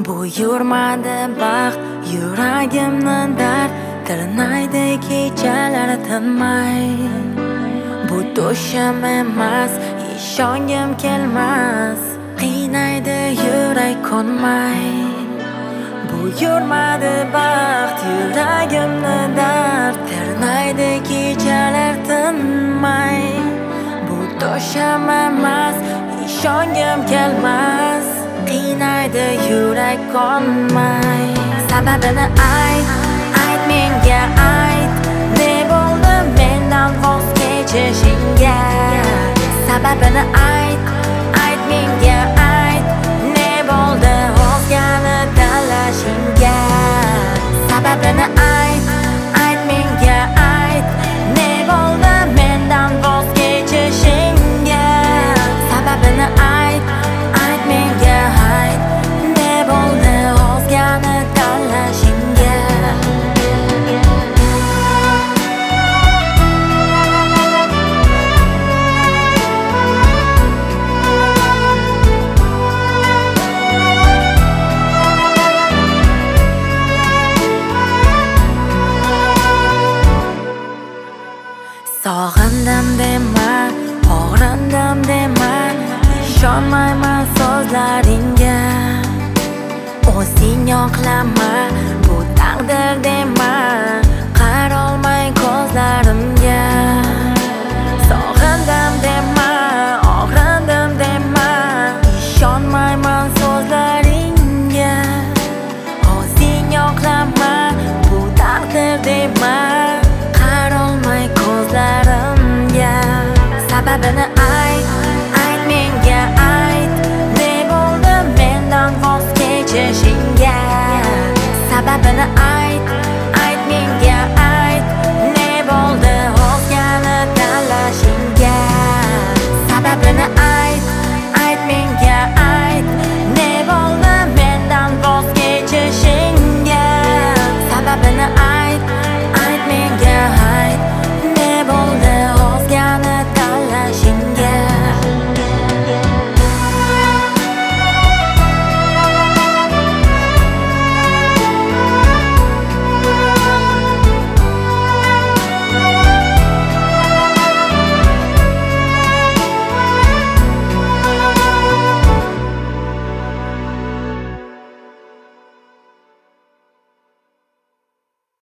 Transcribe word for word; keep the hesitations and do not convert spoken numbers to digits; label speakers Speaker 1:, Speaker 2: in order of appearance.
Speaker 1: Buyurmadi baxt yuragimni dard, tirnaydi kechalar tinmay. Bu to'shim emas, ishongim kelmas, qiynaydi yurak qo'nmay. Buyurmadi baxt yuragimni dard, tirnaydi kechalar tinmay. Bu to'shim emas, ishongim kelmas, qiynaydi yurak qonmay. Sababini ayt, ayt menga ayt, ne bo'ldi mendan voz kechishingga? Sababini ayt, ayt menga ayt, ne bo'ldi o'zgani tanlashingga? Sababini ayt, ayt menga ayt, ne bo'ldi mendan voz kechishingga? Sababini ayt, ayt menga ayt, ne bo'ldi o'zgani tanlashingga? Sog'indim dema, og'rindim dema, ishonmayman so'zlaringga. O'zing yoqlama,